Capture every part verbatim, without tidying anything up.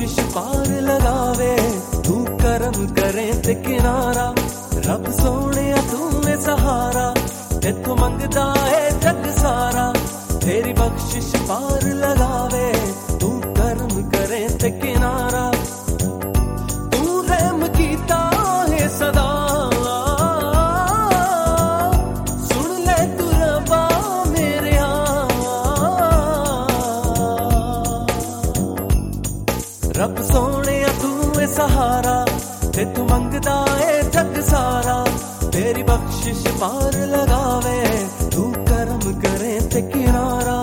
बख्शिश पार लगावे, तू करम करे ते किनारा, रब सोने तू है सहारा, तेथों मंगदा है जग सारा। तेरी बख्शिश पार लगावे, तू करम करे ते किनारा, तू रहम कीता है सदा, सुन ले तू रबा मेरे रब सोने तू है सहारा, ते तू मंगदा है जग सारा। तेरी बख्शिश पार लगावे, तू करम करे ते किनारा।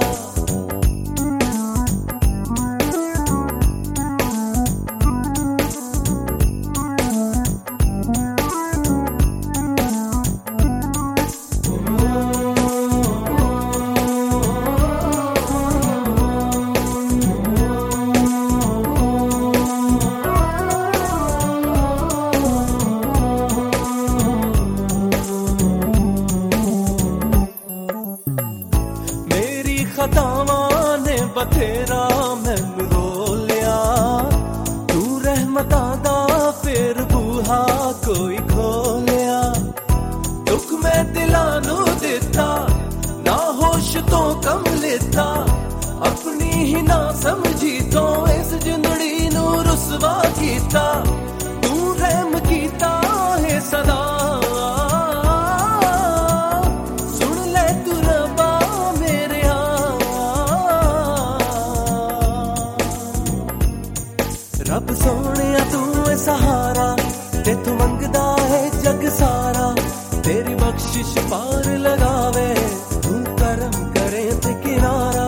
खतावां ने बथेरा मैनू रोलिया, तू रहमतां दा फिर बूहा कोई खोलिया। दुख मैं दिलां नू दिता, ना होश तो कम लेता, अपनी ही ना समझी तो इस जिंदड़ी नू रुसवा कीता। तू रहम कीता है सदा, रब सोने तू है सहारा, ते तू मंगदा है जग सारा। तेरी बख्शिश पार लगावे, तू करम करे ते किनारा।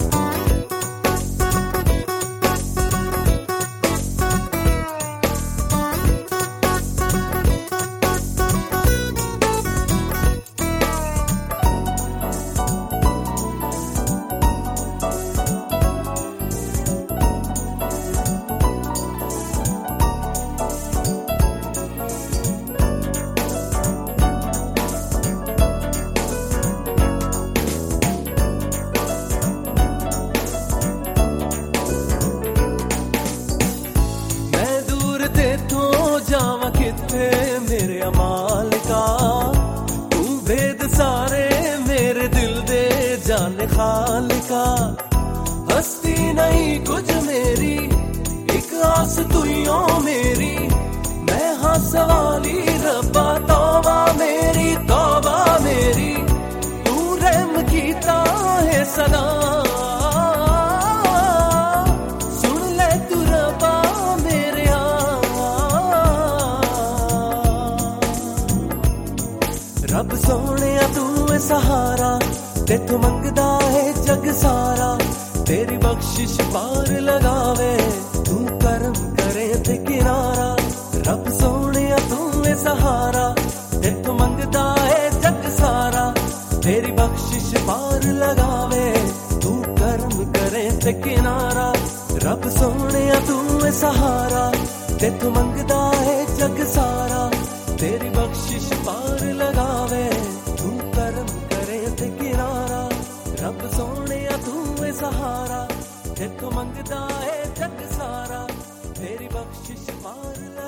जावा किथे मेरे अमाल का, तू भेद सारे मेरे दिल दे जाने खालिका। हस्ती नहीं कुछ मेरी, एक आस तू ही हो मेरी, मैं हाँ सवाली रब्बा तौबा मेरी तौबा मेरी। तू रहम कीता है सदा, रब सोने तू है सहारा, ते तू मंगदा है जग सारा। तेरी बख्शिश पार लगावे, तू करम करे ते किनारा। रब सोने तू है सहारा, ते तू मंगदा है जग सारा। तेरी बख्शिश पार लगावे, तू करम करे ते किनारा। रब सोने तू है सहारा, ते तू मंगदा है जग सारा। तेरी बख्शिश पार लगावे, तू करम करे ते किनारा। रब सोने तू है सहारा, ते तू मंगदा है जग सारा। तेरी बख्शिश पार लगावे।